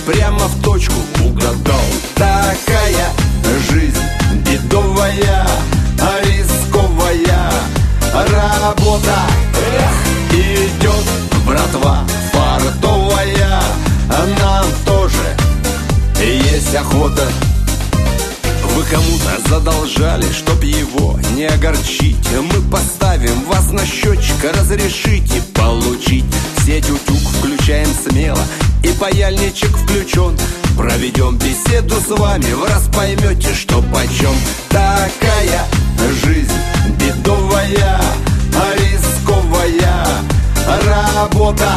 прямо в точку угадал. Такая жизнь бедовая, рисковая работа. Идет братва фартовая, нам тоже есть охота. Вы кому-то задолжали, чтоб его не огорчить, мы поставим вас на счетчик, разрешите получить. Сеть утюг включаем смело, и паяльничек включен. Проведем беседу с вами, в раз поймете, что почем. Такая жизнь бедовая, рисковая работа.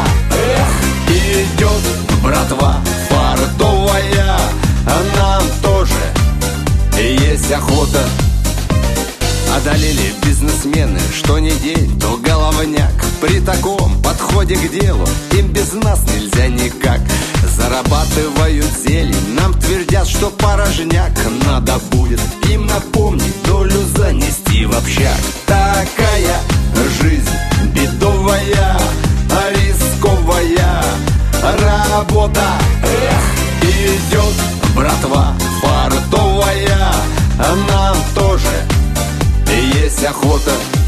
Идет братва фартовая, нам тоже есть охота. Одолели бизнесмены, что не день, то головняк. При таком подходе к делу им без нас нельзя никак. Зарабатывают зелень, нам твердят, что порожняк. Надо будет им напомнить, долю занести в общак. Такая жизнь бедовая, рисковая работа. Идет братва фартовая, нам тоже есть охота.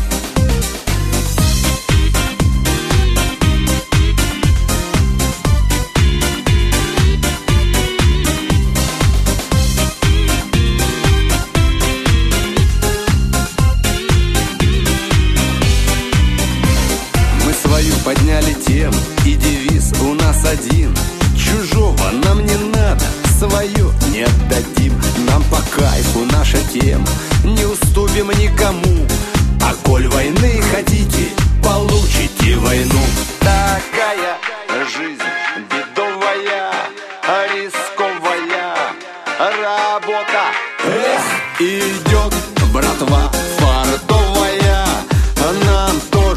Мы свою подняли тему, и девиз у нас один: чужого нам не надо, свое не отдадим. Нам по кайфу наша тема, не уступим никому. А коль войны хотите, получите войну. Такая жизнь бедовая, рисковая работа. Идет братва фартовая, нам тоже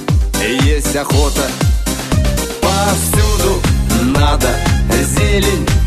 есть охота. Повсюду надо зелень